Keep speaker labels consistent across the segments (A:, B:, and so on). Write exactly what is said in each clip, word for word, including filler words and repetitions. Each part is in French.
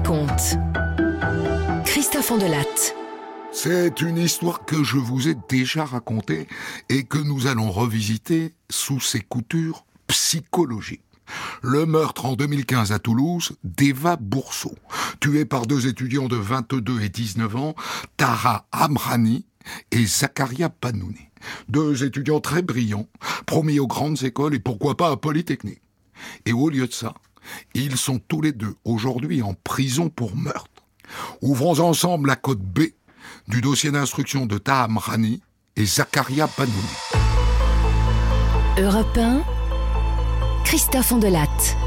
A: raconte. Christophe Andelatte.
B: C'est une histoire que je vous ai déjà racontée et que nous allons revisiter sous ses coutures psychologiques. Le meurtre en deux mille quinze à Toulouse d'Eva Bourseau, tuée par deux étudiants de vingt-deux et dix-neuf ans, Tara Amrani et Zakaria Banouni. Deux étudiants très brillants, promis aux grandes écoles et pourquoi pas à Polytechnique. Et au lieu de ça, ils sont tous les deux aujourd'hui en prison pour meurtre. Ouvrons ensemble la code B du dossier d'instruction de Tara Amrani et Zakaria Banouni.
A: Europe un, Christophe Andelatte.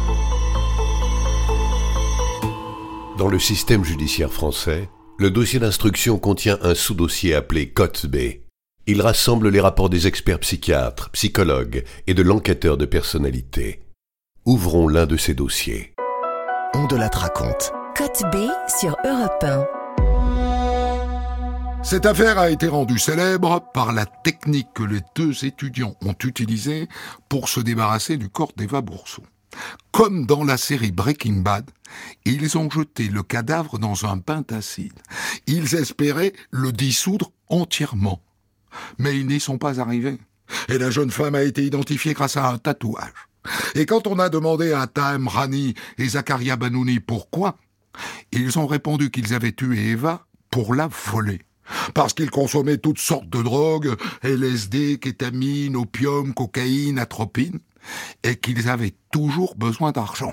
C: Dans le système judiciaire français, le dossier d'instruction contient un sous-dossier appelé cote B. Il rassemble les rapports des experts psychiatres, psychologues et de l'enquêteur de personnalité. Ouvrons l'un de ces dossiers.
D: Andelatte raconte.
A: Cote B sur Europe un.
B: Cette affaire a été rendue célèbre par la technique que les deux étudiants ont utilisée pour se débarrasser du corps d'Eva Bourseau. Comme dans la série Breaking Bad, ils ont jeté le cadavre dans un bain d'acide. Ils espéraient le dissoudre entièrement. Mais ils n'y sont pas arrivés. Et la jeune femme a été identifiée grâce à un tatouage. Et quand on a demandé à Tara Amrani et Zakaria Banouni pourquoi, ils ont répondu qu'ils avaient tué Eva pour la voler. Parce qu'ils consommaient toutes sortes de drogues, L S D, kétamine, opium, cocaïne, atropine, et qu'ils avaient toujours besoin d'argent.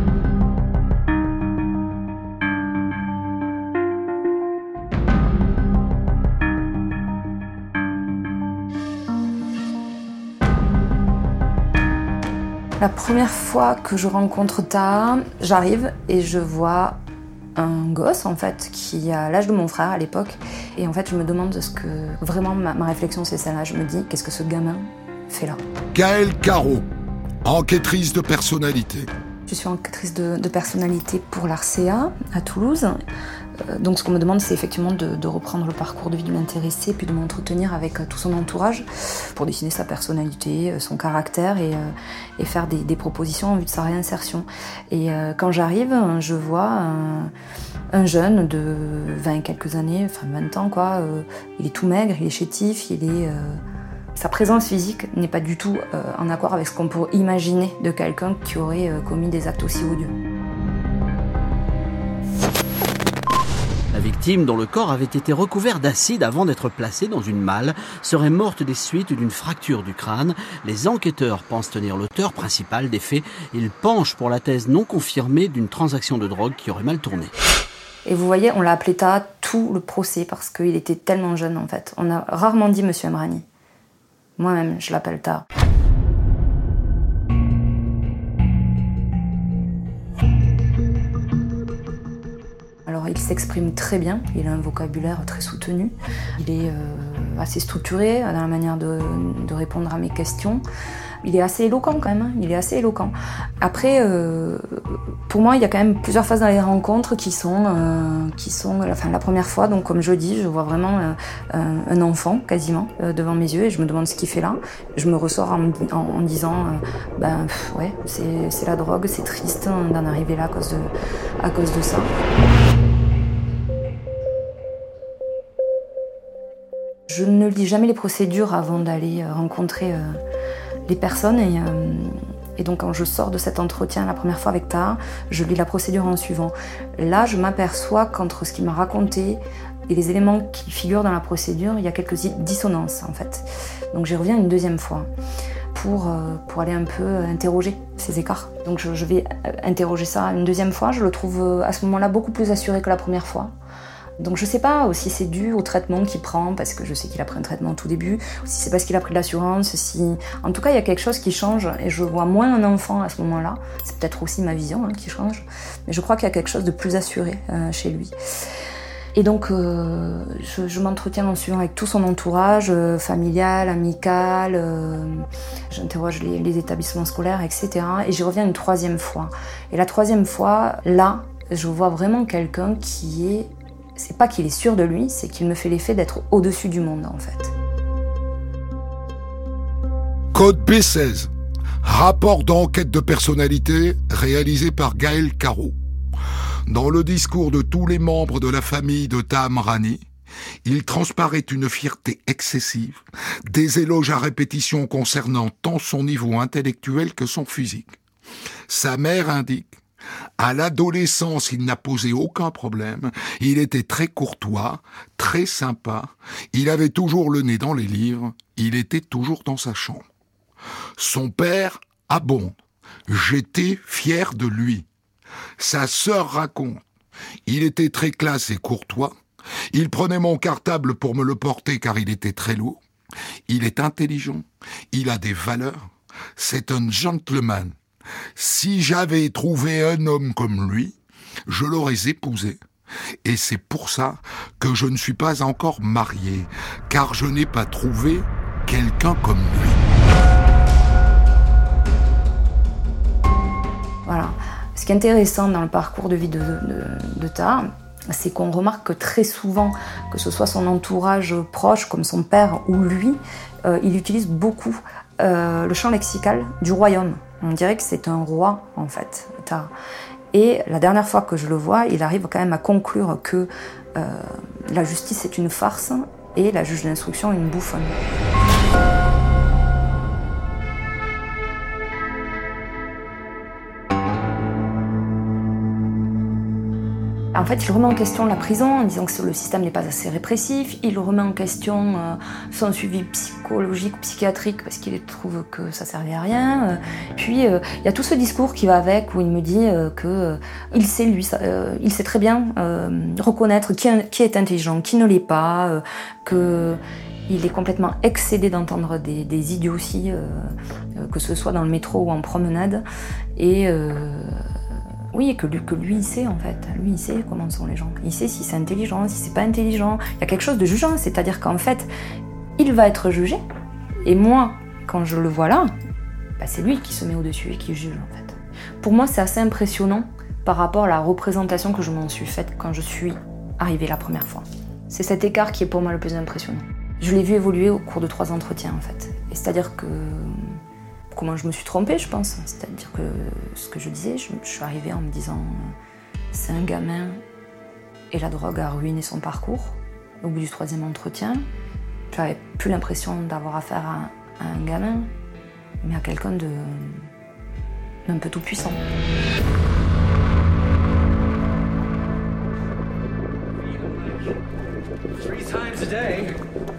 E: La première fois que je rencontre Tara, j'arrive et je vois un gosse en fait qui a l'âge de mon frère à l'époque, et en fait je me demande ce que vraiment ma, ma réflexion c'est celle-là. Je me dis qu'est-ce que ce gamin fait là.
B: Gaëlle Caro, enquêtrice de personnalité.
E: Je suis enquêtrice de, de personnalité pour l'A R C A à Toulouse. Euh, donc ce qu'on me demande c'est effectivement de, de reprendre le parcours de vie de l'intéressé, puis de m'entretenir avec euh, tout son entourage pour dessiner sa personnalité, euh, son caractère et, euh, et faire des, des propositions en vue de sa réinsertion. Et euh, quand j'arrive, je vois un, un jeune de vingt et quelques années, enfin vingt ans quoi, euh, il est tout maigre, il est chétif, il est... Euh, Sa présence physique n'est pas du tout euh, en accord avec ce qu'on pourrait imaginer de quelqu'un qui aurait euh, commis des actes aussi odieux.
F: La victime, dont le corps avait été recouvert d'acide avant d'être placé dans une malle, serait morte des suites d'une fracture du crâne. Les enquêteurs pensent tenir l'auteur principal des faits. Ils penchent pour la thèse non confirmée d'une transaction de drogue qui aurait mal tourné.
E: Et vous voyez, on l'a appelé Tara tout le procès parce qu'il était tellement jeune en fait. On a rarement dit Monsieur Amrani. Moi-même, je l'appelle Tara. Alors, il s'exprime très bien, il a un vocabulaire très soutenu, il est euh, assez structuré dans la manière de, de répondre à mes questions. Il est assez éloquent quand même, hein. il est assez éloquent. Après, euh, pour moi, il y a quand même plusieurs phases dans les rencontres qui sont, euh, qui sont enfin, la première fois, donc comme je dis, je vois vraiment euh, un, un enfant quasiment euh, devant mes yeux et je me demande ce qu'il fait là. Je me ressors en, en, en disant, euh, ben pff, ouais, c'est, c'est la drogue, c'est triste d'en arriver là à cause de, à cause de ça. Je ne lis jamais les procédures avant d'aller rencontrer euh, les personnes et, euh, et donc quand je sors de cet entretien la première fois avec Tara, je lis la procédure en suivant. Là, je m'aperçois qu'entre ce qu'il m'a raconté et les éléments qui figurent dans la procédure, il y a quelques dissonances en fait. Donc j'y reviens une deuxième fois pour, euh, pour aller un peu interroger ces écarts. Donc je, je vais interroger ça une deuxième fois, je le trouve à ce moment-là beaucoup plus assuré que la première fois. Donc je sais pas si c'est dû au traitement qu'il prend, parce que je sais qu'il a pris un traitement au tout début, ou si c'est parce qu'il a pris de l'assurance, si... En tout cas, il y a quelque chose qui change, et je vois moins un enfant à ce moment-là. C'est peut-être aussi ma vision hein, qui change, mais je crois qu'il y a quelque chose de plus assuré euh, chez lui. Et donc, euh, je, je m'entretiens en suivant avec tout son entourage, euh, familial, amical, euh, j'interroge les, les établissements scolaires, et cetera. Et j'y reviens une troisième fois. Et la troisième fois, là, je vois vraiment quelqu'un qui est... C'est pas qu'il est sûr de lui, c'est qu'il me fait l'effet d'être au-dessus du monde, en fait.
B: Code B seize. Rapport d'enquête de personnalité réalisé par Gaëlle Caro. Dans le discours de tous les membres de la famille de Taham Rani, il transparaît une fierté excessive, des éloges à répétition concernant tant son niveau intellectuel que son physique. Sa mère indique: à l'adolescence, il n'a posé aucun problème, il était très courtois, très sympa, il avait toujours le nez dans les livres, il était toujours dans sa chambre. Son père abonde: j'étais fier de lui. Sa sœur raconte: il était très classe et courtois, il prenait mon cartable pour me le porter car il était très lourd, il est intelligent, il a des valeurs, c'est un gentleman. Si j'avais trouvé un homme comme lui, je l'aurais épousé. Et c'est pour ça que je ne suis pas encore marié, car je n'ai pas trouvé quelqu'un comme lui.
E: Voilà. Ce qui est intéressant dans le parcours de vie de, de, de Taham, c'est qu'on remarque que très souvent, que ce soit son entourage proche, comme son père ou lui, euh, il utilise beaucoup euh, le champ lexical du royaume. On dirait que c'est un roi, en fait, Taham. Et la dernière fois que je le vois, il arrive quand même à conclure que euh, la justice est une farce et la juge d'instruction une bouffonne. En fait, il remet en question la prison en disant que le système n'est pas assez répressif. Il remet en question euh, son suivi psychologique, psychiatrique, parce qu'il trouve que ça servait à rien. Puis, euh, il y a tout ce discours qui va avec, où il me dit euh, que euh, il sait, lui, ça, euh, il sait très bien euh, reconnaître qui, qui est intelligent, qui ne l'est pas, euh, que il est complètement excédé d'entendre des, des idioties, euh, euh, que ce soit dans le métro ou en promenade. Et... Euh, Oui, que lui, que lui, il sait en fait. Lui, il sait comment sont les gens. Il sait si c'est intelligent, si c'est pas intelligent. Il y a quelque chose de jugeant, c'est-à-dire qu'en fait, il va être jugé. Et moi, quand je le vois là, bah, c'est lui qui se met au-dessus et qui juge en fait. Pour moi, c'est assez impressionnant par rapport à la représentation que je m'en suis faite quand je suis arrivée la première fois. C'est cet écart qui est pour moi le plus impressionnant. Je l'ai vu évoluer au cours de trois entretiens en fait. Et c'est-à-dire que... Comment je me suis trompée, je pense. C'est-à-dire que ce que je disais, je, je suis arrivée en me disant euh, c'est un gamin et la drogue a ruiné son parcours. Au bout du troisième entretien, j'avais plus l'impression d'avoir affaire à, à un gamin, mais à quelqu'un de d'un peu tout puissant.
G: Three times a day.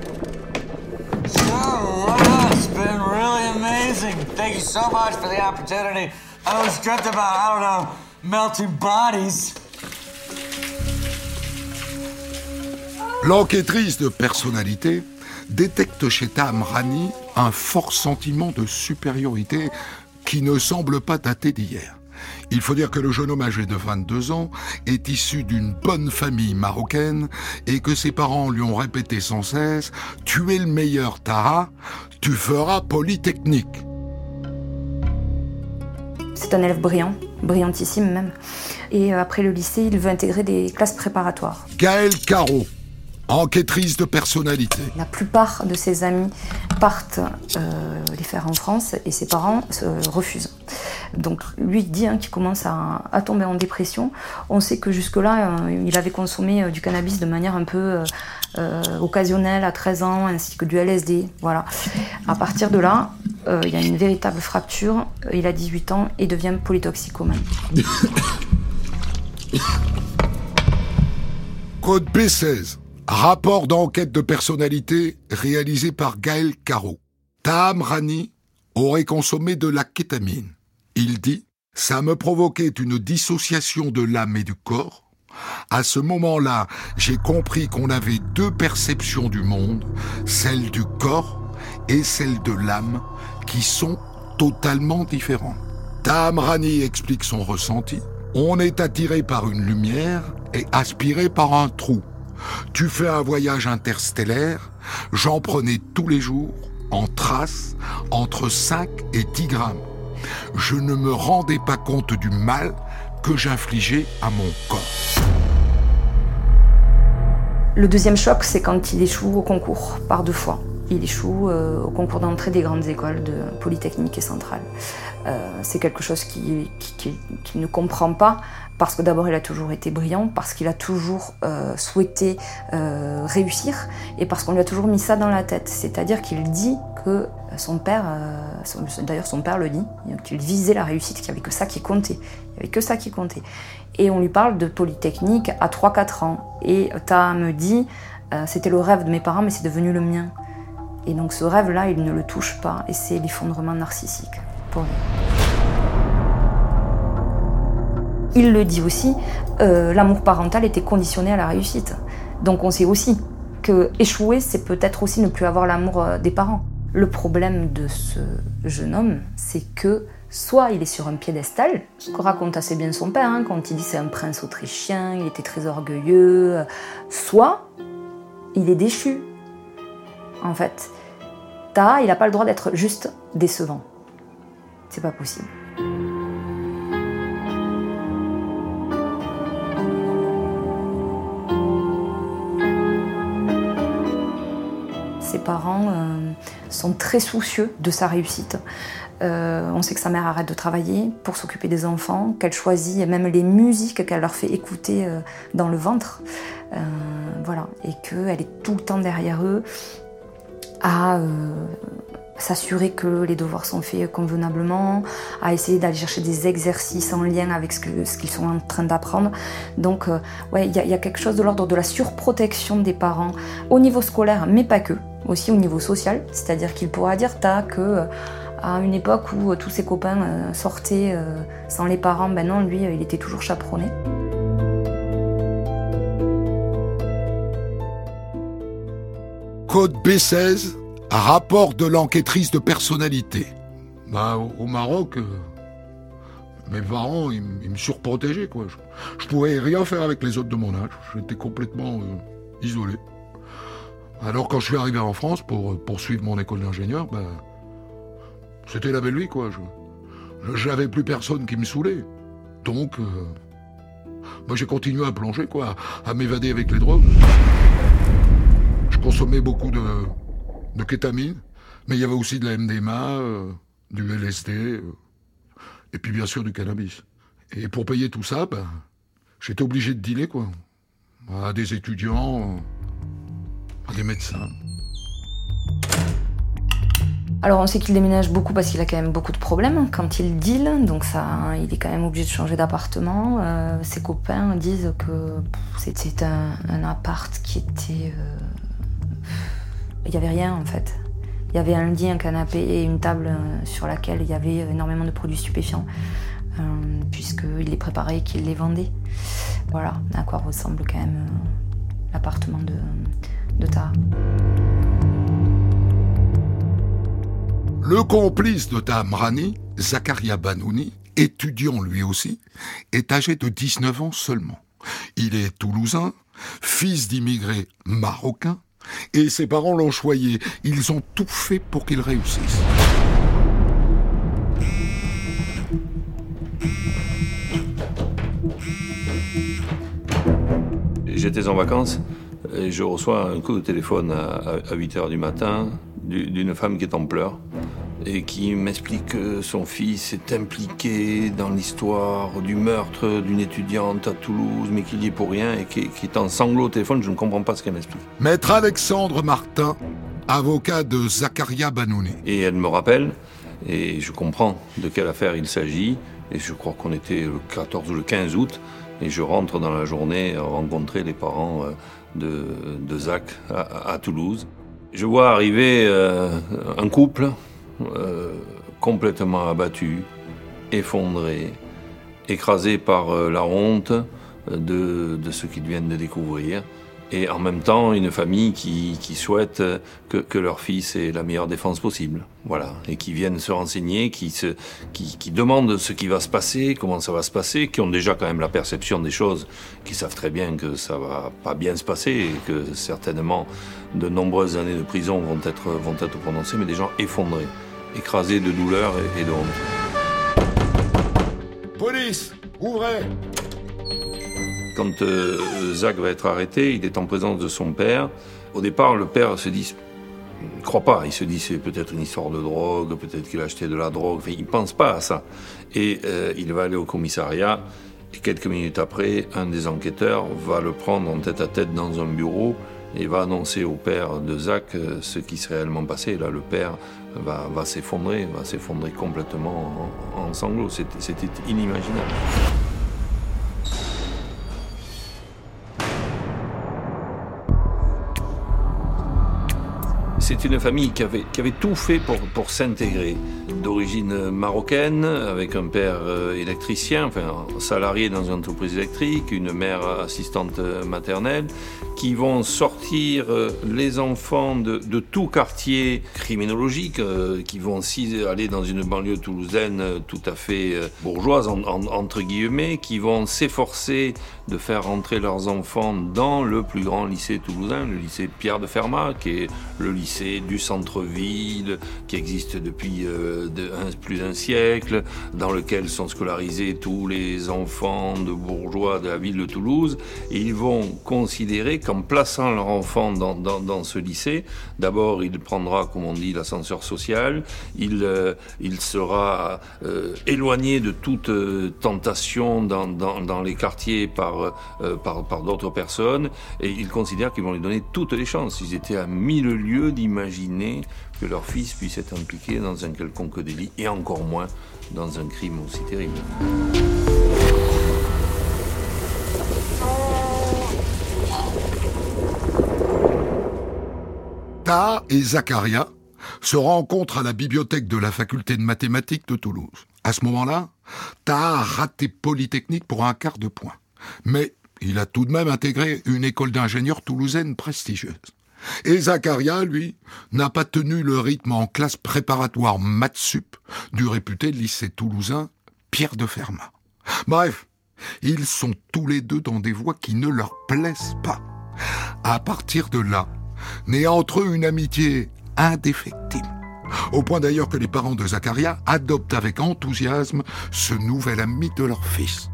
G: Oh, wow, it's been really amazing. Thank you so much for the opportunity. I was dreamt about, I don't know, melting bodies.
B: L'enquêtrice de personnalité détecte chez Taham Rani un fort sentiment de supériorité qui ne semble pas dater d'hier. Il faut dire que le jeune homme âgé de vingt-deux ans est issu d'une bonne famille marocaine et que ses parents lui ont répété sans cesse « Tu es le meilleur, Taha, tu feras Polytechnique ».
E: C'est un élève brillant, brillantissime même. Et après le lycée, il veut intégrer des classes préparatoires.
B: Gaëlle Caro, enquêtrice de personnalité.
E: La plupart de ses amis partent euh, les faire en France et ses parents euh, refusent. Donc lui dit hein, qu'il commence à, à tomber en dépression. On sait que jusque-là, euh, il avait consommé euh, du cannabis de manière un peu euh, euh, occasionnelle à treize ans, ainsi que du L S D. Voilà. À partir de là, euh, il y a une véritable fracture. Il a dix-huit ans et devient polytoxicomane.
B: Code B seize. Rapport d'enquête de personnalité réalisé par Gaëlle Caro. Taham Rani aurait consommé de la kétamine. Il dit « Ça me provoquait une dissociation de l'âme et du corps. À ce moment-là, j'ai compris qu'on avait deux perceptions du monde, celle du corps et celle de l'âme, qui sont totalement différentes. » Taham Rani explique son ressenti. « On est attiré par une lumière et aspiré par un trou. Tu fais un voyage interstellaire, j'en prenais tous les jours, en traces, entre cinq et dix grammes. Je ne me rendais pas compte du mal que j'infligeais à mon corps. »
E: Le deuxième choc, c'est quand il échoue au concours, par deux fois. Il échoue euh, au concours d'entrée des grandes écoles de Polytechnique et Centrale. Euh, c'est quelque chose qu'il qui, qui, qui ne comprend pas, parce que d'abord il a toujours été brillant, parce qu'il a toujours euh, souhaité euh, réussir, et parce qu'on lui a toujours mis ça dans la tête. C'est-à-dire qu'il dit que son père, euh, son, d'ailleurs son père le dit, qu'il visait la réussite, qu'il n'y avait que ça qui comptait. Il n'y avait que ça qui comptait. Et on lui parle de Polytechnique à trois quatre ans. Et Taha me dit, euh, c'était le rêve de mes parents, mais c'est devenu le mien. Et donc ce rêve-là, il ne le touche pas, et c'est l'effondrement narcissique pour lui. Il le dit aussi, euh, l'amour parental était conditionné à la réussite. Donc on sait aussi que échouer, c'est peut-être aussi ne plus avoir l'amour des parents. Le problème de ce jeune homme, c'est que soit il est sur un piédestal, ce que raconte assez bien son père, hein, quand il dit c'est un prince autrichien, il était très orgueilleux, soit il est déchu. En fait, Taha, il n'a pas le droit d'être juste décevant. C'est pas possible. Ses parents euh, sont très soucieux de sa réussite. Euh, on sait que sa mère arrête de travailler pour s'occuper des enfants, qu'elle choisit même les musiques qu'elle leur fait écouter euh, dans le ventre. Euh, voilà. Et qu'elle est tout le temps derrière eux à euh, s'assurer que les devoirs sont faits convenablement, à essayer d'aller chercher des exercices en lien avec ce, que, ce qu'ils sont en train d'apprendre. Donc, euh, ouais, il y, y a quelque chose de l'ordre de la surprotection des parents au niveau scolaire, mais pas que, aussi au niveau social. C'est-à-dire qu'il pourra dire Taha que euh, à une époque où euh, tous ses copains euh, sortaient euh, sans les parents, ben non, lui, euh, il était toujours chaperonné.
B: Code B seize, rapport de l'enquêtrice de personnalité. Bah, au, au Maroc, euh, mes parents, ils, ils me surprotégeaient, quoi. Je, je pouvais rien faire avec les autres de mon âge. J'étais complètement euh, isolé. Alors, quand je suis arrivé en France pour poursuivre mon école d'ingénieur, bah, c'était la belle vie, quoi. Je, j'avais plus personne qui me saoulait. Donc, euh, bah, j'ai continué à plonger, quoi, à m'évader avec les drogues. Je consommais beaucoup de, de kétamine, mais il y avait aussi de la M D M A, euh, du L S D, euh, et puis bien sûr du cannabis. Et pour payer tout ça, ben, j'étais obligé de dealer, quoi. À des étudiants, à des médecins.
E: Alors on sait qu'il déménage beaucoup parce qu'il a quand même beaucoup de problèmes quand il deal, donc ça, il est quand même obligé de changer d'appartement. Euh, ses copains disent que pff, c'était un, un appart qui était... Euh, il n'y avait rien en fait. Il y avait un lit, un canapé et une table sur laquelle il y avait énormément de produits stupéfiants, euh, puisqu'il les préparait et qu'il les vendait. Voilà à quoi ressemble quand même euh, l'appartement de, de Taha.
B: Le complice de Taha Mrani, Zakaria Banouni, étudiant lui aussi, est âgé de dix-neuf ans seulement. Il est toulousain, fils d'immigrés marocains, et ses parents l'ont choyé. Ils ont tout fait pour qu'il réussisse.
H: J'étais en vacances et je reçois un coup de téléphone à, à huit heures du matin d'une femme qui est en pleurs et qui m'explique que son fils est impliqué dans l'histoire du meurtre d'une étudiante à Toulouse, mais qu'il y est pour rien et qui, qui est en sanglots au téléphone. Je ne comprends pas ce qu'elle m'explique.
B: Maître Alexandre Martin, avocat de Zakaria Banouni.
H: Et elle me rappelle, et je comprends de quelle affaire il s'agit, et je crois qu'on était le quatorze ou le quinze août, et je rentre dans la journée rencontrer les parents de, de Zach à, à Toulouse. Je vois arriver euh, un couple euh, complètement abattu, effondré, écrasé par euh, la honte de, de ce qu'ils viennent de découvrir. Et en même temps, une famille qui, qui souhaite que, que leur fils ait la meilleure défense possible. Voilà. Et qui viennent se renseigner, qui, se, qui, qui demandent ce qui va se passer, comment ça va se passer, qui ont déjà quand même la perception des choses, qui savent très bien que ça va pas bien se passer et que certainement de nombreuses années de prison vont être, vont être prononcées, mais des gens effondrés, écrasés de douleur et, et de honte.
B: Police, ouvrez!
H: Quand euh, Zach va être arrêté, il est en présence de son père. Au départ, le père se dit ne croit pas. Il se dit c'est peut-être une histoire de drogue, peut-être qu'il a acheté de la drogue. Enfin, il ne pense pas à ça. Et euh, il va aller au commissariat. Et quelques minutes après, un des enquêteurs va le prendre en tête à tête dans un bureau et va annoncer au père de Zach ce qui s'est réellement passé. Et là, le père va, va s'effondrer, va s'effondrer complètement en, en sanglots. C'était, c'était inimaginable. C'est une famille qui avait, qui avait tout fait pour, pour s'intégrer. D'origine marocaine, avec un père électricien, enfin salarié dans une entreprise électrique, une mère assistante maternelle, qui vont sortir les enfants de, de tout quartier criminologique, qui vont aussi aller dans une banlieue toulousaine tout à fait bourgeoise, en, en, entre guillemets, qui vont s'efforcer de faire rentrer leurs enfants dans le plus grand lycée toulousain, le lycée Pierre de Fermat, qui est le lycée du centre-ville, qui existe depuis euh, de un, plus d'un siècle, dans lequel sont scolarisés tous les enfants de bourgeois de la ville de Toulouse. Et ils vont considérer qu'en plaçant leur enfant dans, dans, dans ce lycée, d'abord il prendra, comme on dit, l'ascenseur social, il, euh, il sera euh, éloigné de toute euh, tentation dans, dans, dans les quartiers par Euh, par, par d'autres personnes, et ils considèrent qu'ils vont lui donner toutes les chances. Ils étaient à mille lieues d'imaginer que leur fils puisse être impliqué dans un quelconque délit, et encore moins dans un crime aussi terrible.
B: Taha et Zakaria se rencontrent à la bibliothèque de la faculté de mathématiques de Toulouse. À ce moment-là, Taha a raté Polytechnique pour un quart de point. Mais il a tout de même intégré une école d'ingénieurs toulousaine prestigieuse. Et Zakaria, lui, n'a pas tenu le rythme en classe préparatoire maths sup du réputé lycée toulousain Pierre de Fermat. Bref, ils sont tous les deux dans des voies qui ne leur plaisent pas. À partir de là, naît entre eux une amitié indéfectible. Au point d'ailleurs que les parents de Zakaria adoptent avec enthousiasme ce nouvel ami de leur fils.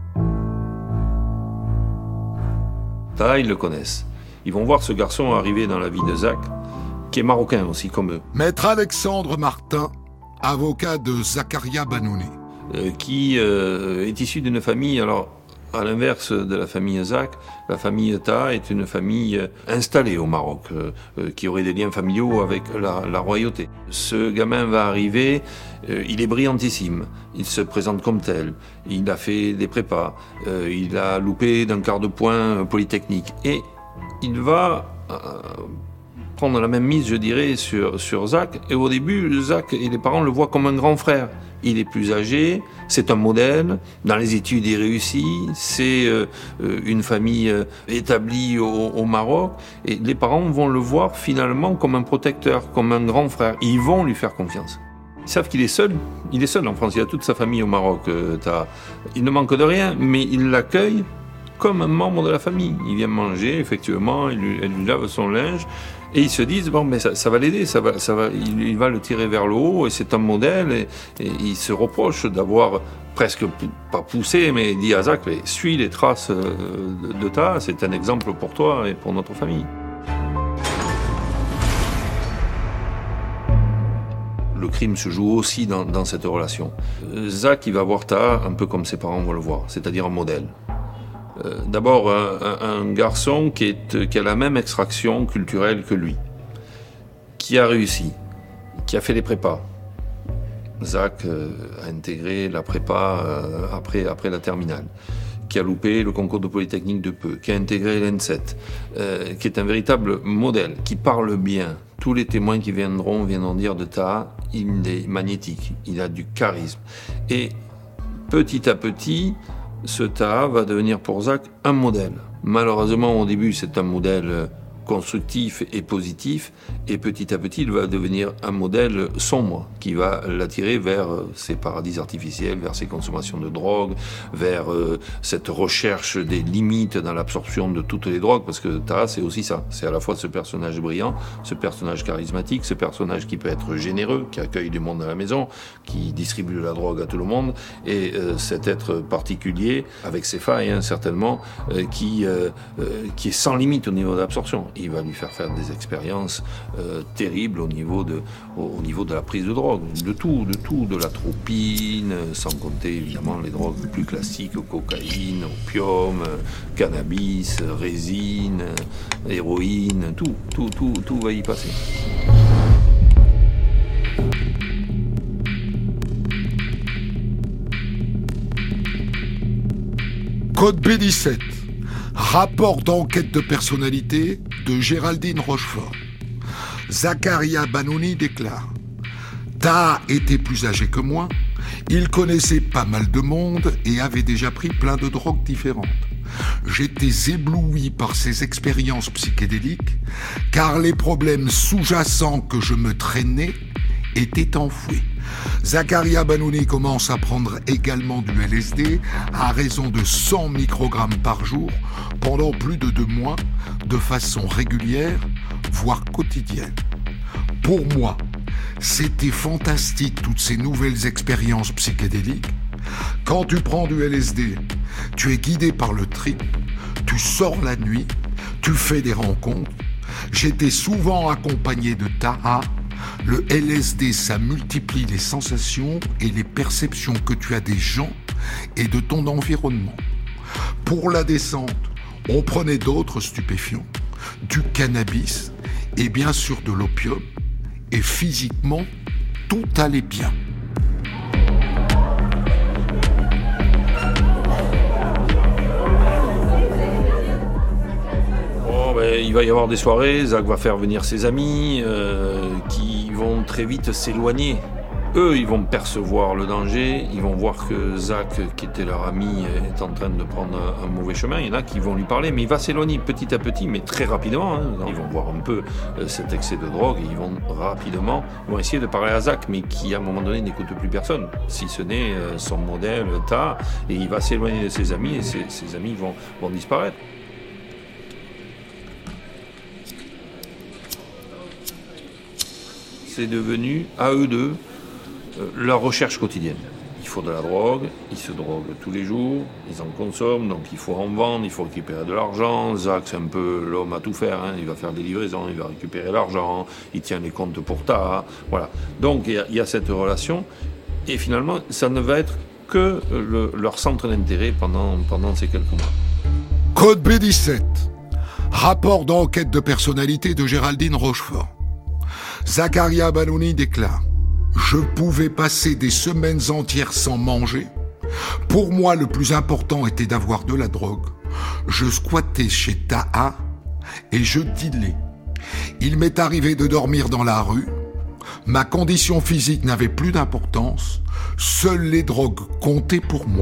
H: Ils le connaissent. Ils vont voir ce garçon arriver dans la vie de Zach, qui est marocain aussi, comme eux.
B: Maître Alexandre Martin, avocat de Zakaria Banouni.
H: Euh, qui euh, est issu d'une famille, alors, à l'inverse de la famille Zach, la famille Taha est une famille installée au Maroc, euh, euh, qui aurait des liens familiaux avec la, la royauté. Ce gamin va arriver, euh, il est brillantissime, il se présente comme tel, il a fait des prépas, euh, il a loupé d'un quart de point Polytechnique, et il va euh, prendre la même mise, je dirais, sur, sur Zach, et au début, Zach et les parents le voient comme un grand frère. Il est plus âgé, c'est un modèle, dans les études il réussit, c'est euh, une famille euh, établie au, au Maroc, et les parents vont le voir finalement comme un protecteur, comme un grand frère. Ils vont lui faire confiance. Ils savent qu'il est seul, il est seul en France, il a toute sa famille au Maroc. Euh, t'as... Il ne manque de rien, mais il l'accueille comme un membre de la famille. Il vient manger, effectivement, il lui, elle lui lave son linge, et ils se disent, bon, mais ça, ça va l'aider, ça va, ça va, il, il va le tirer vers le haut, et c'est un modèle, et, et il se reproche d'avoir presque, pas poussé, mais dit à Zach, mais suis les traces de, de Taha, c'est un exemple pour toi et pour notre famille. Le crime se joue aussi dans, dans cette relation. Zach, il va voir Taha un peu comme ses parents vont le voir, c'est-à-dire un modèle. Euh, d'abord, un, un, un garçon qui, est, qui a la même extraction culturelle que lui, qui a réussi, qui a fait les prépas. Zach euh, a intégré la prépa euh, après, après la terminale, qui a loupé le concours de Polytechnique de peu, qui a intégré l'ENSET, euh, qui est un véritable modèle, qui parle bien. Tous les témoins qui viendront viendront dire de Taha, il est magnétique, il a du charisme. Et petit à petit, ce Taha va devenir pour Zach un modèle. Malheureusement, au début, c'est un modèle constructif et positif, et petit à petit, il va devenir un modèle sombre qui va l'attirer vers ses paradis artificiels, vers ses consommations de drogue, vers euh, cette recherche des limites dans l'absorption de toutes les drogues, parce que Taha, c'est aussi ça. C'est à la fois ce personnage brillant, ce personnage charismatique, ce personnage qui peut être généreux, qui accueille du monde à la maison, qui distribue de la drogue à tout le monde, et euh, cet être particulier, avec ses failles, hein, certainement, euh, qui, euh, euh, qui est sans limite au niveau d'absorption. il va lui faire faire des expériences euh, terribles au niveau, de, au, au niveau de la prise de drogue, de tout, de tout, de l'atropine, sans compter évidemment les drogues plus classiques, cocaïne, opium, cannabis, résine, héroïne, tout, tout, tout, tout va y passer.
B: Code B dix-sept. Rapport d'enquête de personnalité de Géraldine Rochefort. Zakaria Banouni déclare « Taha était plus âgé que moi, il connaissait pas mal de monde et avait déjà pris plein de drogues différentes. J'étais ébloui par ses expériences psychédéliques, car les problèmes sous-jacents que je me traînais étaient enfouis. Zakaria Banouni commence à prendre également du L S D à raison de cent microgrammes par jour pendant plus de deux mois, de façon régulière, voire quotidienne. Pour moi, c'était fantastique toutes ces nouvelles expériences psychédéliques. Quand tu prends du L S D, tu es guidé par le trip, tu sors la nuit, tu fais des rencontres. J'étais souvent accompagné de Taha. Le L S D, ça multiplie les sensations et les perceptions que tu as des gens et de ton environnement. Pour la descente, on prenait d'autres stupéfiants, du cannabis et bien sûr de l'opium. Et physiquement, tout allait bien.
H: Bon, ben, il va y avoir des soirées, Zach va faire venir ses amis euh, qui vont très vite s'éloigner. Eux, ils vont percevoir le danger, ils vont voir que Zach, qui était leur ami, est en train de prendre un mauvais chemin. Il y en a qui vont lui parler, mais il va s'éloigner petit à petit, mais très rapidement. Hein. Ils vont voir un peu cet excès de drogue et ils vont rapidement ils vont essayer de parler à Zach, mais qui, à un moment donné, n'écoute plus personne, si ce n'est son modèle, Taha, et il va s'éloigner de ses amis et ses, ses amis vont, vont disparaître. C'est devenu, à eux deux, leur recherche quotidienne. Il faut de la drogue, ils se droguent tous les jours, ils en consomment, donc il faut en vendre, il faut récupérer de l'argent. Zach, c'est un peu l'homme à tout faire, hein. Il va faire des livraisons, il va récupérer l'argent, il tient les comptes pour Taha, voilà. Donc il y, y a cette relation, et finalement, ça ne va être que le, leur centre d'intérêt pendant, pendant ces quelques mois.
B: Code B dix-sept. Rapport d'enquête de personnalité de Géraldine Rochefort. Zakaria Banouni déclare « Je pouvais passer des semaines entières sans manger. Pour moi, le plus important était d'avoir de la drogue. Je squattais chez Taha et je dealais. Il m'est arrivé de dormir dans la rue. Ma condition physique n'avait plus d'importance. Seules les drogues comptaient pour moi. »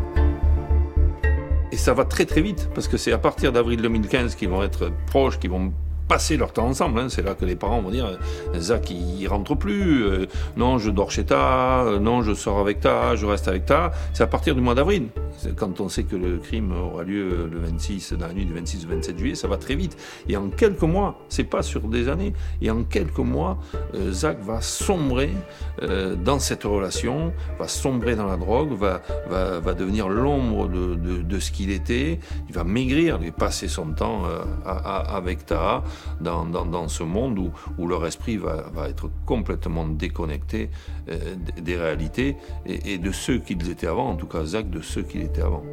H: Et ça va très très vite, parce que c'est à partir d'avril deux mille quinze qu'ils vont être proches, qu'ils vont passer leur temps ensemble, hein. C'est là que les parents vont dire Zach il rentre plus, euh, non je dors chez Taha, euh, non je sors avec Taha, je reste avec Taha. C'est à partir du mois d'avril, c'est quand on sait que le crime aura lieu le vingt-six, dans la nuit du vingt-six au vingt-sept juillet, ça va très vite. Et en quelques mois, c'est pas sur des années, et en quelques mois, euh, Zach va sombrer euh, dans cette relation, va sombrer dans la drogue, va, va, va devenir l'ombre de, de, de ce qu'il était, il va maigrir, il va passer son temps euh, à, à, avec Taha. Dans, dans, dans ce monde où, où leur esprit va, va être complètement déconnecté euh, des réalités et, et de ceux qu'ils étaient avant, en tout cas Zach de ceux qu'il était avant.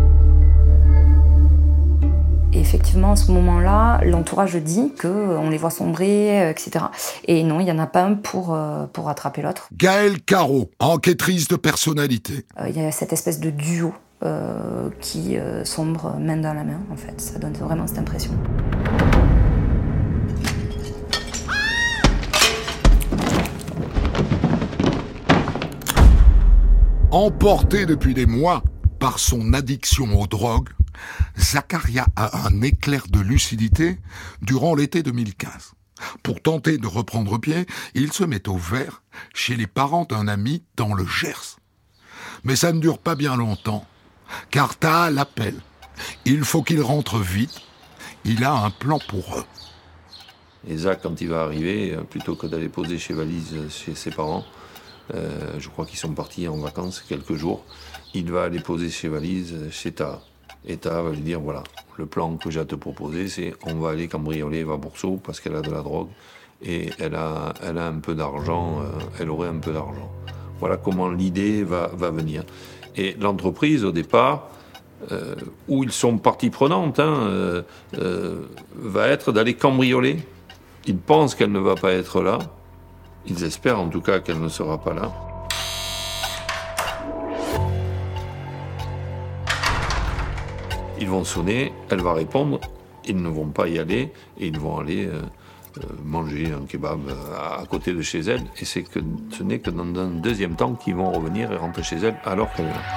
E: Et effectivement, à ce moment-là, l'entourage dit qu'on les voit sombrer, et cetera. Et non, il n'y en a pas un pour, euh, pour attraper l'autre.
B: Gaëlle Caro, enquêtrice de personnalité.
E: Euh, il y a cette espèce de duo euh, qui euh, sombre main dans la main, en fait. Ça donne vraiment cette impression.
B: Emporté depuis des mois par son addiction aux drogues, Zakaria a un éclair de lucidité durant l'été deux mille quinze. Pour tenter de reprendre pied, il se met au vert chez les parents d'un ami dans le Gers. Mais ça ne dure pas bien longtemps, car Taha l'appelle. Il faut qu'il rentre vite, il a un plan pour eux.
H: Et Zach, quand il va arriver, plutôt que d'aller poser chez Valise chez ses parents, Euh, je crois qu'ils sont partis en vacances quelques jours. Il va aller poser chez Valise chez Taha. Et Taha va lui dire, voilà, le plan que j'ai à te proposer, c'est on va aller cambrioler Eva Bourseau parce qu'elle a de la drogue et elle a, elle a un peu d'argent, euh, elle aurait un peu d'argent. Voilà comment l'idée va, va venir. Et l'entreprise, au départ, euh, où ils sont partie prenante, hein, euh, euh, va être d'aller cambrioler. Ils pensent qu'elle ne va pas être là. Ils espèrent en tout cas qu'elle ne sera pas là. Ils vont sonner, elle va répondre, ils ne vont pas y aller et ils vont aller euh, euh, manger un kebab à, à côté de chez elle. Et c'est que, ce n'est que dans un deuxième temps qu'ils vont revenir et rentrer chez elle alors qu'elle est là.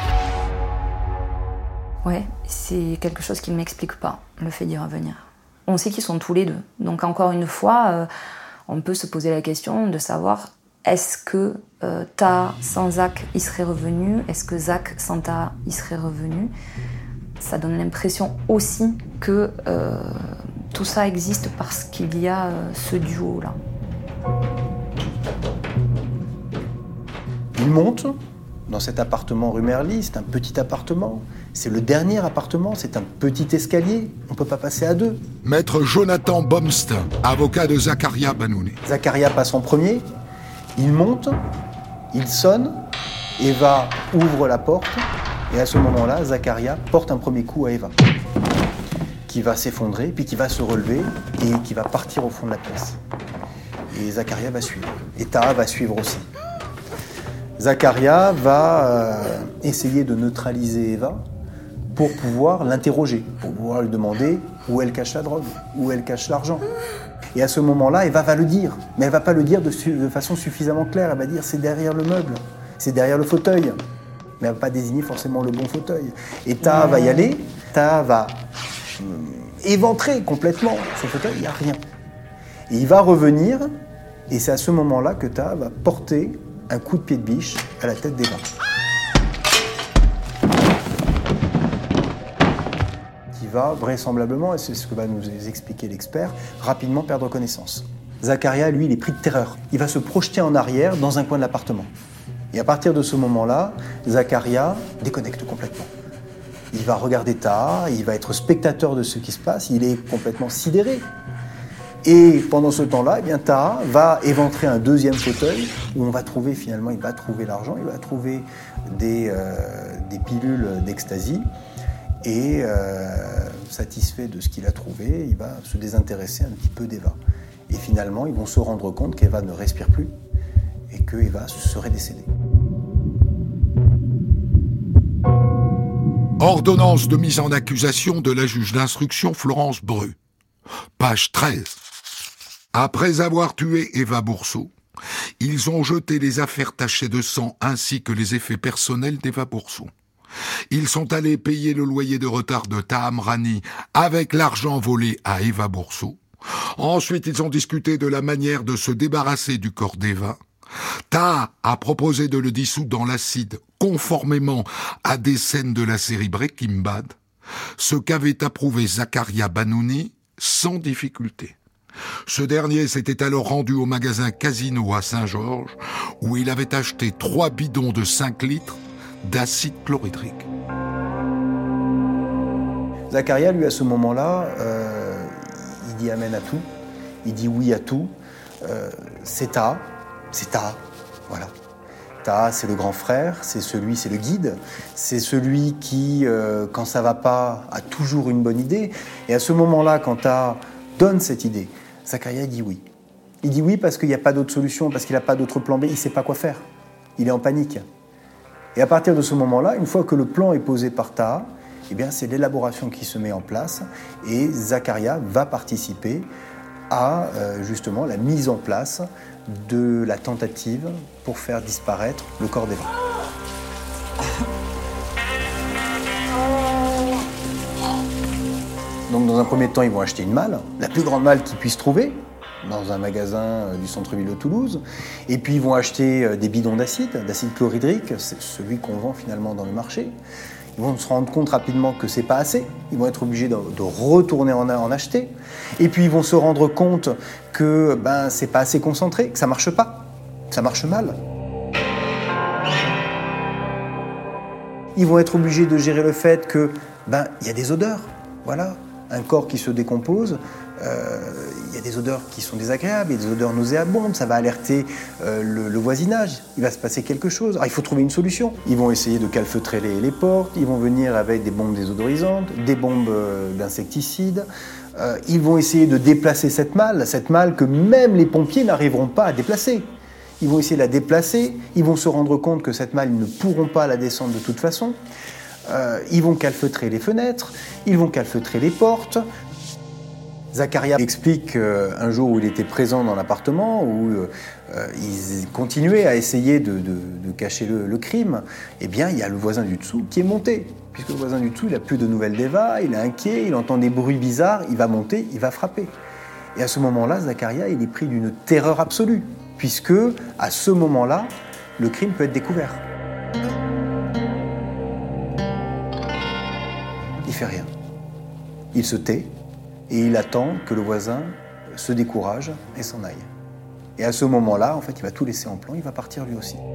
E: Ouais, c'est quelque chose qui ne m'explique pas, le fait d'y revenir. On sait qu'ils sont tous les deux. Donc encore une fois, euh, on peut se poser la question de savoir est-ce que euh, Taha sans Zach y serait revenu? Est-ce que Zach sans Taha y serait revenu? Ça donne l'impression aussi que euh, tout ça existe parce qu'il y a euh, ce duo-là.
I: Il monte dans cet appartement rue Merly, c'est un petit appartement. C'est le dernier appartement, c'est un petit escalier. On ne peut pas passer à deux.
B: Maître Jonathan Bomstin, avocat de Zakaria Banouni.
I: Zakaria passe en premier, il monte, il sonne, Eva ouvre la porte. Et à ce moment-là, Zakaria porte un premier coup à Eva, qui va s'effondrer, puis qui va se relever et qui va partir au fond de la pièce. Et Zakaria va suivre. Et Taha va suivre aussi. Zakaria va euh, essayer de neutraliser Eva pour pouvoir l'interroger, pour pouvoir lui demander où elle cache la drogue, où elle cache l'argent. Et à ce moment-là, Eva va le dire. Mais elle ne va pas le dire de, su- de façon suffisamment claire. Elle va dire c'est derrière le meuble, c'est derrière le fauteuil. Mais elle ne va pas désigner forcément le bon fauteuil. Et Taha va y aller, Taha va euh, éventrer complètement son fauteuil, il n'y a rien. Et il va revenir, et c'est à ce moment-là que Taha va porter un coup de pied de biche à la tête d'Eva. Qui va vraisemblablement, et c'est ce que va nous expliquer l'expert, rapidement perdre connaissance. Zakaria, lui, il est pris de terreur. Il va se projeter en arrière dans un coin de l'appartement. Et à partir de ce moment-là, Zakaria déconnecte complètement. Il va regarder Taha, il va être spectateur de ce qui se passe, il est complètement sidéré. Et pendant ce temps-là, eh bien, Taha va éventrer un deuxième fauteuil où on va trouver finalement, il va trouver l'argent, il va trouver des, euh, des pilules d'ecstasy. Et euh, satisfait de ce qu'il a trouvé, il va se désintéresser un petit peu d'Eva. Et finalement, ils vont se rendre compte qu'Eva ne respire plus et que Eva serait décédée.
B: Ordonnance de mise en accusation de la juge d'instruction Florence Bru. Page treize. Après avoir tué Eva Bourseau, ils ont jeté les affaires tachées de sang ainsi que les effets personnels d'Eva Bourseau. Ils sont allés payer le loyer de retard de Taha Amrani avec l'argent volé à Eva Bourseau. Ensuite, ils ont discuté de la manière de se débarrasser du corps d'Eva. Taha a proposé de le dissoudre dans l'acide, conformément à des scènes de la série Breaking Bad, ce qu'avait approuvé Zakaria Banouni sans difficulté. Ce dernier s'était alors rendu au magasin Casino à Saint-Georges, où il avait acheté trois bidons de cinq litres d'acide chlorhydrique.
I: Zakaria, lui, à ce moment-là, euh, il dit amen à tout, il dit oui à tout. Euh, c'est Taha, c'est Taha, voilà. Taha, c'est le grand frère, c'est celui, c'est le guide, c'est celui qui, euh, quand ça va pas, a toujours une bonne idée. Et à ce moment-là, quand Taha donne cette idée, Zakaria dit oui. Il dit oui parce qu'il n'y a pas d'autre solution, parce qu'il n'a pas d'autre plan B, il ne sait pas quoi faire. Il est en panique. Et à partir de ce moment-là, une fois que le plan est posé par Taha, eh bien, c'est l'élaboration qui se met en place et Zakaria va participer à euh, justement la mise en place de la tentative pour faire disparaître le corps d'Eva. Donc dans un premier temps, ils vont acheter une malle, la plus grande malle qu'ils puissent trouver, dans un magasin du centre-ville de Toulouse. Et puis ils vont acheter des bidons d'acide, d'acide chlorhydrique, c'est celui qu'on vend finalement dans le marché. Ils vont se rendre compte rapidement que c'est pas assez. Ils vont être obligés de, de retourner en, en acheter. Et puis ils vont se rendre compte que ben, c'est pas assez concentré, que ça marche pas, que ça marche mal. Ils vont être obligés de gérer le fait que ben, il y a des odeurs, voilà. Un corps qui se décompose, euh, il y a des odeurs qui sont désagréables, il y a des odeurs nauséabondes, ça va alerter euh, le, le voisinage, il va se passer quelque chose. Alors il faut trouver une solution. Ils vont essayer de calfeutrer les, les portes, ils vont venir avec des bombes désodorisantes, des bombes euh, d'insecticides, euh, ils vont essayer de déplacer cette malle, cette malle que même les pompiers n'arriveront pas à déplacer. Ils vont essayer de la déplacer, ils vont se rendre compte que cette malle, ils ne pourront pas la descendre de toute façon. Euh, ils vont calfeutrer les fenêtres, ils vont calfeutrer les portes. Zacharia explique euh, un jour où il était présent dans l'appartement, où euh, ils continuaient à essayer de, de, de cacher le, le crime. Eh bien, il y a le voisin du dessous qui est monté. Puisque le voisin du dessous, il n'a plus de nouvelles d'Eva, il est inquiet, il entend des bruits bizarres, il va monter, il va frapper. Et à ce moment-là, Zacharia, il est pris d'une terreur absolue, puisque à ce moment-là, le crime peut être découvert. Il fait rien. Il se tait et il attend que le voisin se décourage et s'en aille. Et à ce moment-là, en fait, il va tout laisser en plan, il va partir lui aussi.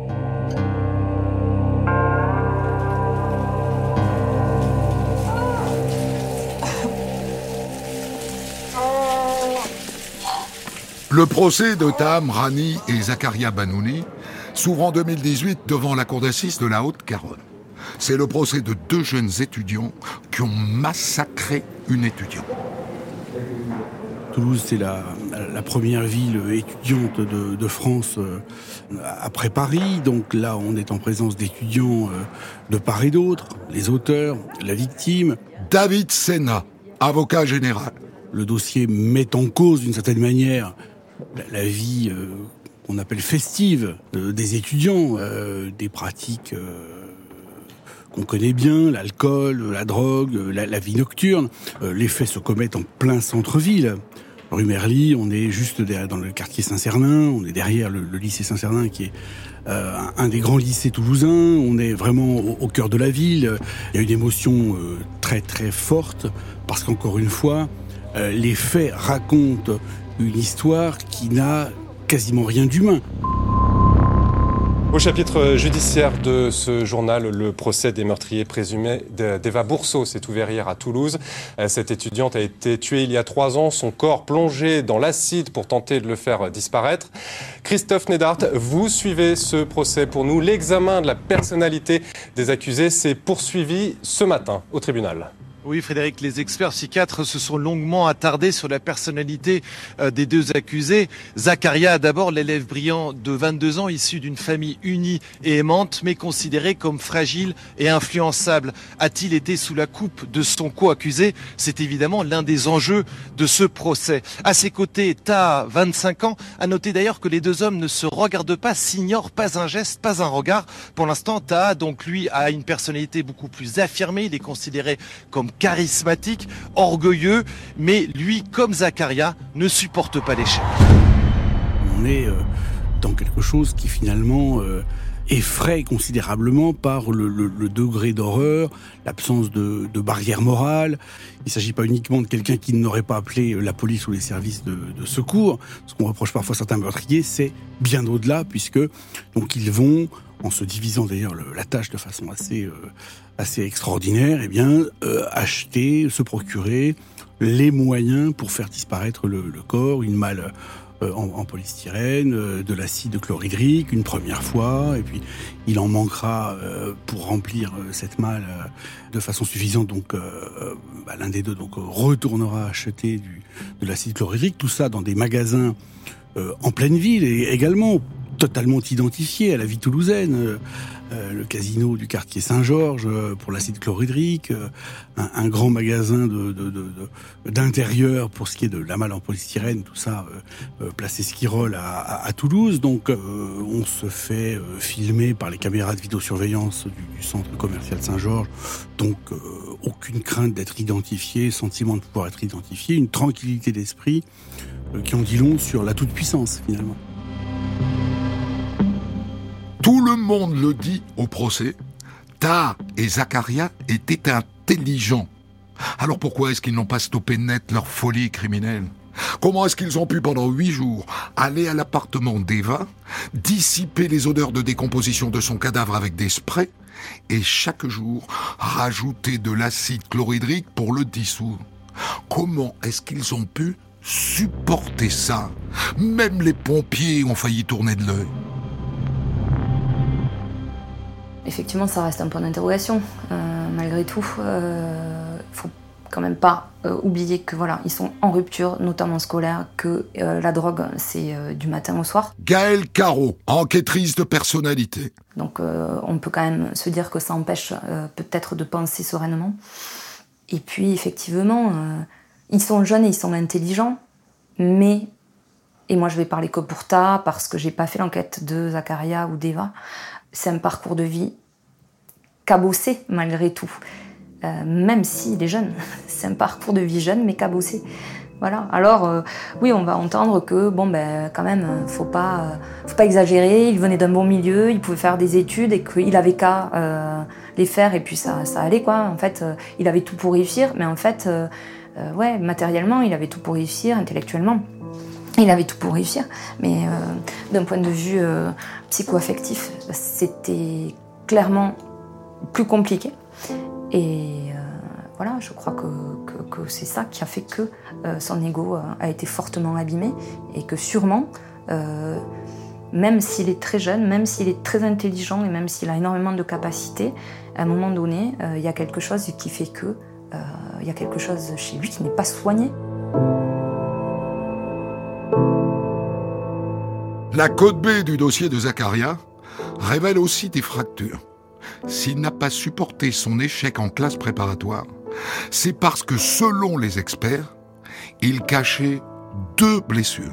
B: Le procès de Taham Rani et Zacharia Banouni s'ouvre en deux mille dix-huit devant la cour d'assises de la Haute-Garonne. C'est le procès de deux jeunes étudiants qui ont massacré une étudiante.
J: Toulouse, c'est la, la première ville étudiante de, de France euh, après Paris. Donc là, on est en présence d'étudiants euh, de part et d'autre, les auteurs, la victime.
B: David Sena, avocat général.
J: Le dossier met en cause, d'une certaine manière, la, la vie euh, qu'on appelle festive euh, des étudiants, euh, des pratiques euh, qu'on connaît bien, l'alcool, la drogue, la, la vie nocturne. Euh, les faits se commettent en plein centre-ville. Rue Merly, on est juste derrière, dans le quartier Saint-Cernin, on est derrière le, le lycée Saint-Cernin qui est euh, un, un des grands lycées toulousains, on est vraiment au, au cœur de la ville. Il y a une émotion euh, très très forte parce qu'encore une fois, euh, les faits racontent une histoire qui n'a quasiment rien d'humain.
K: Au chapitre judiciaire de ce journal, le procès des meurtriers présumés d'Eva Bourseau s'est ouvert hier à Toulouse. Cette étudiante a été tuée il y a trois ans, son corps plongé dans l'acide pour tenter de le faire disparaître. Christophe Nedart, vous suivez ce procès pour nous. L'examen de la personnalité des accusés s'est poursuivi ce matin au tribunal.
L: Oui, Frédéric, les experts psychiatres se sont longuement attardés sur la personnalité euh, des deux accusés. Zacharia, d'abord, l'élève brillant de vingt-deux ans, issu d'une famille unie et aimante, mais considéré comme fragile et influençable. A-t-il été sous la coupe de son co-accusé? C'est évidemment l'un des enjeux de ce procès. À ses côtés, Taha, vingt-cinq ans, a noté d'ailleurs que les deux hommes ne se regardent pas, s'ignorent, pas un geste, pas un regard. Pour l'instant, Taha, donc lui, a une personnalité beaucoup plus affirmée. Il est considéré comme charismatique, orgueilleux, mais lui, comme Zacharia, ne supporte pas l'échec.
J: On est euh, dans quelque chose qui finalement euh, effraie considérablement par le, le, le degré d'horreur, l'absence de, de barrière morale. Il ne s'agit pas uniquement de quelqu'un qui n'aurait pas appelé la police ou les services de, de secours. Ce qu'on reproche parfois à certains meurtriers, c'est bien au-delà, puisque donc ils vont, en se divisant d'ailleurs le, la tâche de façon assez, euh, assez extraordinaire, eh bien, euh, acheter, se procurer les moyens pour faire disparaître le, le corps, une malle euh, en, en polystyrène, euh, de l'acide chlorhydrique une première fois, et puis il en manquera euh, pour remplir euh, cette malle euh, de façon suffisante. Donc euh, bah, l'un des deux donc retournera acheter du, de l'acide chlorhydrique, tout ça dans des magasins euh, en pleine ville et également totalement identifié à la vie toulousaine, euh, euh, le casino du quartier Saint-Georges euh, pour l'acide chlorhydrique, euh, un, un grand magasin de, de, de, de, d'intérieur pour ce qui est de la malle en polystyrène, tout ça euh, euh, placé Skirol à, à, à Toulouse. Donc euh, on se fait euh, filmer par les caméras de vidéosurveillance du, du centre commercial Saint-Georges, donc euh, aucune crainte d'être identifié, sentiment de pouvoir être identifié, une tranquillité d'esprit euh, qui en dit long sur la toute-puissance finalement.
B: Tout le monde le dit au procès, Taha et Zacharia étaient intelligents. Alors pourquoi est-ce qu'ils n'ont pas stoppé net leur folie criminelle? Comment est-ce qu'ils ont pu pendant huit jours aller à l'appartement d'Eva, dissiper les odeurs de décomposition de son cadavre avec des sprays et chaque jour rajouter de l'acide chlorhydrique pour le dissoudre. Comment est-ce qu'ils ont pu supporter ça? Même les pompiers ont failli tourner de l'œil.
E: Effectivement, ça reste un point d'interrogation. Euh, malgré tout, il euh, faut quand même pas euh, oublier que voilà, ils sont en rupture, notamment scolaire, que euh, la drogue, c'est euh, du matin au soir.
B: Gaëlle Caro, enquêtrice de personnalité.
E: Donc, euh, on peut quand même se dire que ça empêche euh, peut-être de penser sereinement. Et puis, effectivement, euh, ils sont jeunes et ils sont intelligents, mais, et moi je vais parler que pour ta, parce que j'ai pas fait l'enquête de Zakaria ou d'Eva, c'est un parcours de vie cabossé malgré tout. Euh, même s'il est jeune, c'est un parcours de vie jeune mais cabossé. Voilà. Alors euh, oui, on va entendre que bon ben quand même, faut pas, euh, faut pas exagérer. Il venait d'un bon milieu, il pouvait faire des études et qu'il avait qu'à euh, les faire et puis ça, ça allait quoi. En fait, euh, il avait tout pour réussir, mais en fait, euh, euh, ouais, matériellement, il avait tout pour réussir, intellectuellement. Il avait tout pour réussir, mais euh, d'un point de vue euh, psycho-affectif, c'était clairement plus compliqué. Et euh, voilà, je crois que, que, que c'est ça qui a fait que euh, son ego euh, a été fortement abîmé et que sûrement, euh, même s'il est très jeune, même s'il est très intelligent et même s'il a énormément de capacités, à un moment donné, il euh, y a quelque chose qui fait que il euh, y a quelque chose chez lui qui n'est pas soigné.
B: La code B du dossier de Zakaria révèle aussi des fractures. S'il n'a pas supporté son échec en classe préparatoire, c'est parce que, selon les experts, il cachait deux blessures.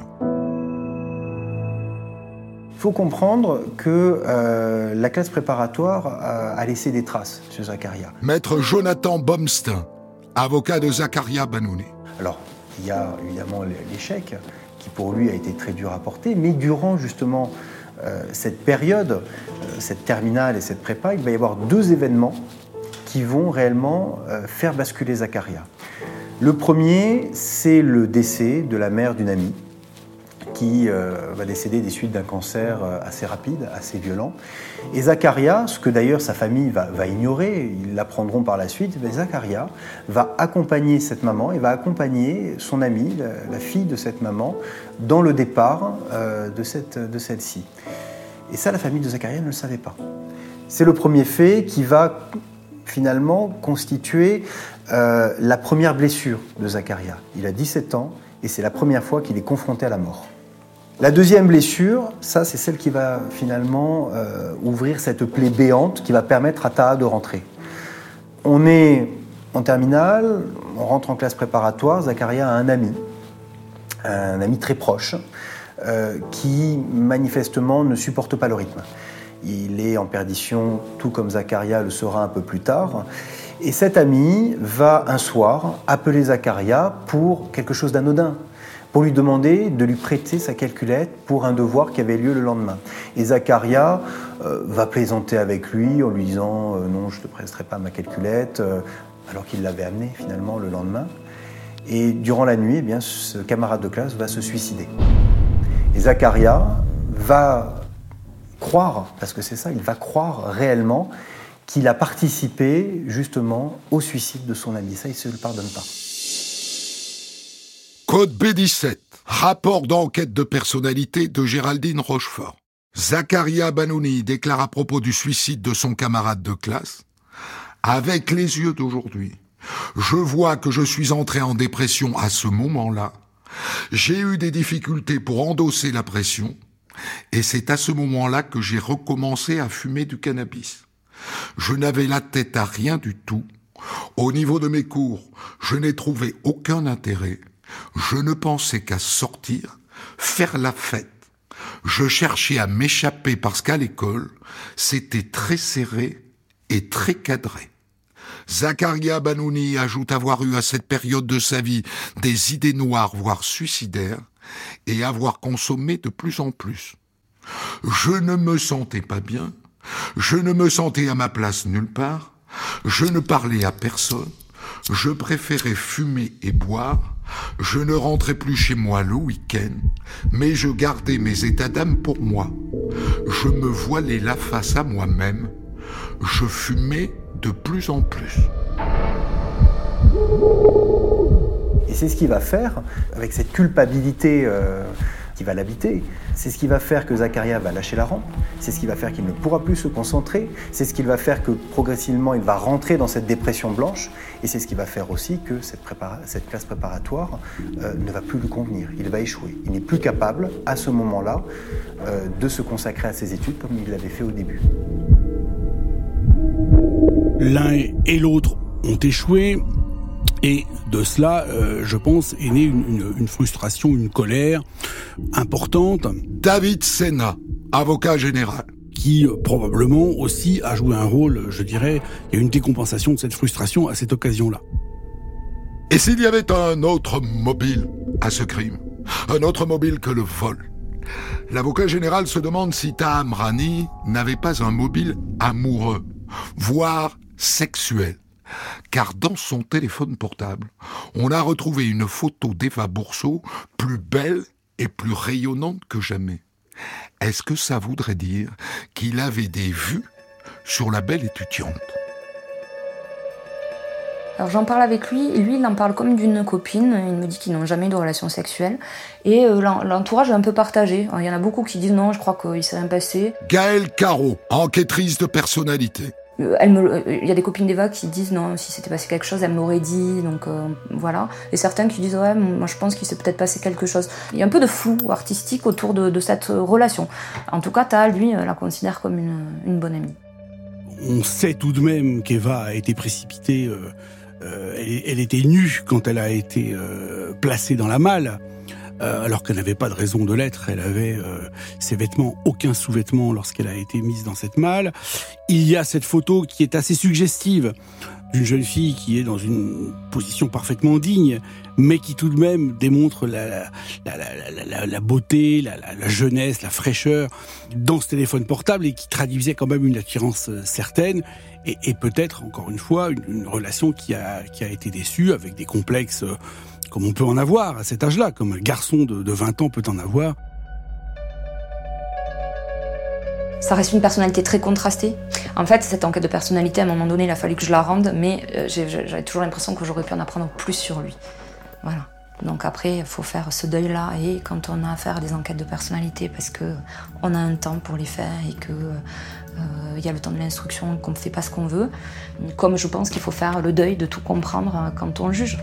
I: Il faut comprendre que euh, la classe préparatoire a, a laissé des traces sur Zakaria.
B: Maître Jonathan Bomstein, avocat de Zakaria Banouni.
I: Alors, il y a évidemment l'échec, qui pour lui a été très dur à porter, mais durant justement euh, cette période, euh, cette terminale et cette prépa, il va y avoir deux événements qui vont réellement euh, faire basculer Zakaria. Le premier, c'est le décès de la mère d'une amie, qui euh, va décéder des suites d'un cancer euh, assez rapide, assez violent. Et Zakaria, ce que d'ailleurs sa famille va, va ignorer, ils l'apprendront par la suite, mais Zakaria va accompagner cette maman et va accompagner son amie, la, la fille de cette maman, dans le départ euh, de, cette, de celle-ci. Et ça, la famille de Zakaria ne le savait pas. C'est le premier fait qui va finalement constituer euh, la première blessure de Zakaria. Il a dix-sept ans et c'est la première fois qu'il est confronté à la mort. La deuxième blessure, ça c'est celle qui va finalement euh, ouvrir cette plaie béante qui va permettre à Taha de rentrer. On est en terminale, on rentre en classe préparatoire, Zakaria a un ami, un ami très proche, euh, qui manifestement ne supporte pas le rythme. Il est en perdition, tout comme Zakaria le sera un peu plus tard. Et cet ami va un soir appeler Zakaria pour quelque chose d'anodin, pour lui demander de lui prêter sa calculette pour un devoir qui avait lieu le lendemain. Et Zakaria euh, va plaisanter avec lui en lui disant euh, « Non, je ne te prêterai pas ma calculette euh, », alors qu'il l'avait amenée finalement le lendemain. Et durant la nuit, eh bien, ce camarade de classe va se suicider. Et Zakaria va croire, parce que c'est ça, il va croire réellement qu'il a participé justement au suicide de son ami. Ça, il ne se le pardonne pas.
B: Code B dix-sept, rapport d'enquête de personnalité de Géraldine Rochefort. Zakaria Banouni déclare à propos du suicide de son camarade de classe « Avec les yeux d'aujourd'hui, je vois que je suis entré en dépression à ce moment-là. J'ai eu des difficultés pour endosser la pression et c'est à ce moment-là que j'ai recommencé à fumer du cannabis. Je n'avais la tête à rien du tout. Au niveau de mes cours, je n'ai trouvé aucun intérêt. Je ne pensais qu'à sortir, faire la fête. Je cherchais à m'échapper parce qu'à l'école, c'était très serré et très cadré. » Zakaria Banouni ajoute avoir eu à cette période de sa vie des idées noires, voire suicidaires, et avoir consommé de plus en plus. Je ne me sentais pas bien, je ne me sentais à ma place nulle part, je ne parlais à personne, je préférais fumer et boire, je ne rentrais plus chez moi le week-end, mais je gardais mes états d'âme pour moi. Je me voilais la face à moi-même, je fumais de plus en plus.
I: Et c'est ce qu'il va faire, avec cette culpabilité euh, qui va l'habiter, c'est ce qui va faire que Zacharia va lâcher la rampe, c'est ce qui va faire qu'il ne pourra plus se concentrer, c'est ce qui va faire que progressivement il va rentrer dans cette dépression blanche, et c'est ce qui va faire aussi que cette, prépara- cette classe préparatoire euh, ne va plus lui convenir, il va échouer. Il n'est plus capable, à ce moment-là, euh, de se consacrer à ses études comme il l'avait fait au début.
J: L'un et l'autre ont échoué. Et de cela, euh, je pense, est née une, une, une frustration, une colère importante.
B: David Sena, avocat général.
J: Qui, euh, probablement, aussi a joué un rôle, je dirais, il y a une décompensation de cette frustration à cette occasion-là.
B: Et s'il y avait un autre mobile à ce crime, un autre mobile que le vol, l'avocat général se demande si Taham Rani n'avait pas un mobile amoureux, voire sexuel. Car dans son téléphone portable, on a retrouvé une photo d'Eva Bourseau plus belle et plus rayonnante que jamais. Est-ce que ça voudrait dire qu'il avait des vues sur la belle étudiante ?
E: Alors j'en parle avec lui, et lui il en parle comme d'une copine, il me dit qu'ils n'ont jamais eu de relation sexuelle, et euh, l'entourage est un peu partagé. Alors, il y en a beaucoup qui disent non, je crois qu'il s'est rien passé.
B: Gaëlle Caro, enquêtrice de personnalité.
E: Elle me, il y a des copines d'Eva qui disent non, si c'était passé quelque chose, elle me l'aurait dit, donc euh, voilà. Et certains qui disent ouais, moi je pense qu'il s'est peut-être passé quelque chose. Il y a un peu de flou artistique autour de, de cette relation. En tout cas, Ta, lui, la considère comme une, une bonne amie.
J: On sait tout de même qu'Eva a été précipitée, euh, euh, elle, elle était nue quand elle a été euh, placée dans la malle. Euh, alors qu'elle n'avait pas de raison de l'être, elle avait euh, ses vêtements, aucun sous-vêtement lorsqu'elle a été mise dans cette malle. Il y a cette photo qui est assez suggestive d'une jeune fille qui est dans une position parfaitement digne, mais qui tout de même démontre la, la, la, la, la, la beauté, la, la, la jeunesse, la fraîcheur dans ce téléphone portable et qui traduisait quand même une attirance certaine et, et peut-être, encore une fois, une, une relation qui a, qui a été déçue avec des complexes comme on peut en avoir à cet âge-là, comme un garçon de, de vingt ans peut en avoir.
E: Ça reste une personnalité très contrastée. En fait, cette enquête de personnalité, à un moment donné, il a fallu que je la rende, mais euh, j'ai, j'avais toujours l'impression que j'aurais pu en apprendre plus sur lui. Voilà. Donc après, il faut faire ce deuil-là, et quand on a affaire à des enquêtes de personnalité, parce qu'on a un temps pour les faire, et qu'il euh, y a le temps de l'instruction, qu'on ne fait pas ce qu'on veut, comme je pense qu'il faut faire le deuil de tout comprendre quand on juge.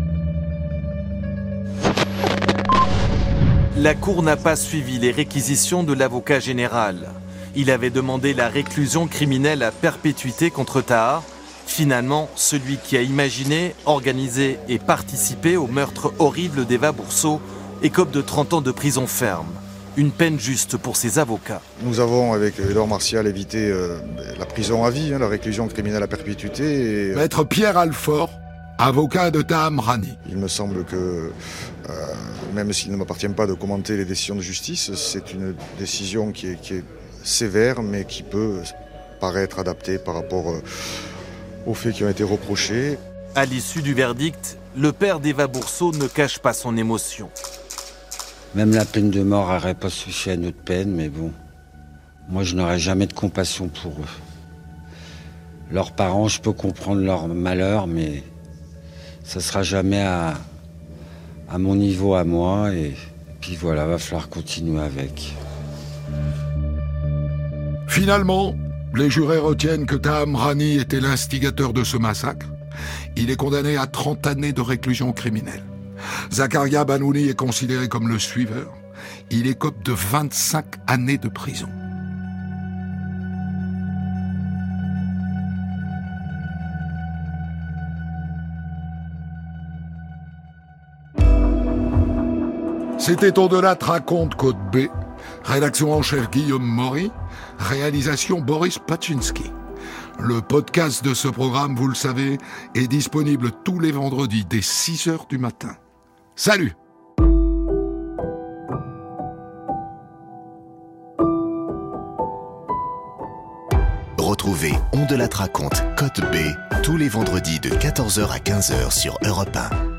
L: La Cour n'a pas suivi les réquisitions de l'avocat général. Il avait demandé la réclusion criminelle à perpétuité contre Taha. Finalement, celui qui a imaginé, organisé et participé au meurtre horrible d'Eva Bourseau écope de trente ans de prison ferme. Une peine juste pour ses avocats.
M: Nous avons, avec Laure Martial, évité euh, la prison à vie, hein, la réclusion criminelle à perpétuité. Et...
B: Maître Pierre Alfort, avocat de Taham Rani.
M: Il me semble que, euh, même s'il ne m'appartient pas de commenter les décisions de justice, c'est une décision qui est, qui est sévère, mais qui peut paraître adaptée par rapport euh, aux faits qui ont été reprochés.
L: À l'issue du verdict, le père d'Eva Bourseau ne cache pas son émotion.
N: Même la peine de mort n'aurait pas suffi à notre peine, mais bon, moi je n'aurais jamais de compassion pour eux. Leurs parents, je peux comprendre leur malheur, mais ça sera jamais à, à mon niveau à moi, et puis voilà, va falloir continuer avec.
B: Finalement, les jurés retiennent que Taham Rani était l'instigateur de ce massacre. Il est condamné à trente années de réclusion criminelle. Zacharia Banouni est considéré comme le suiveur. Il écope de vingt-cinq années de prison. C'était Au-delà te raconte Code B. Rédaction en chef Guillaume Maury. Réalisation Boris Paczynski. Le podcast de ce programme, vous le savez, est disponible tous les vendredis dès six heures du matin. Salut!
D: Retrouvez On de la te raconte Code B tous les vendredis de quatorze heures à quinze heures sur Europe un.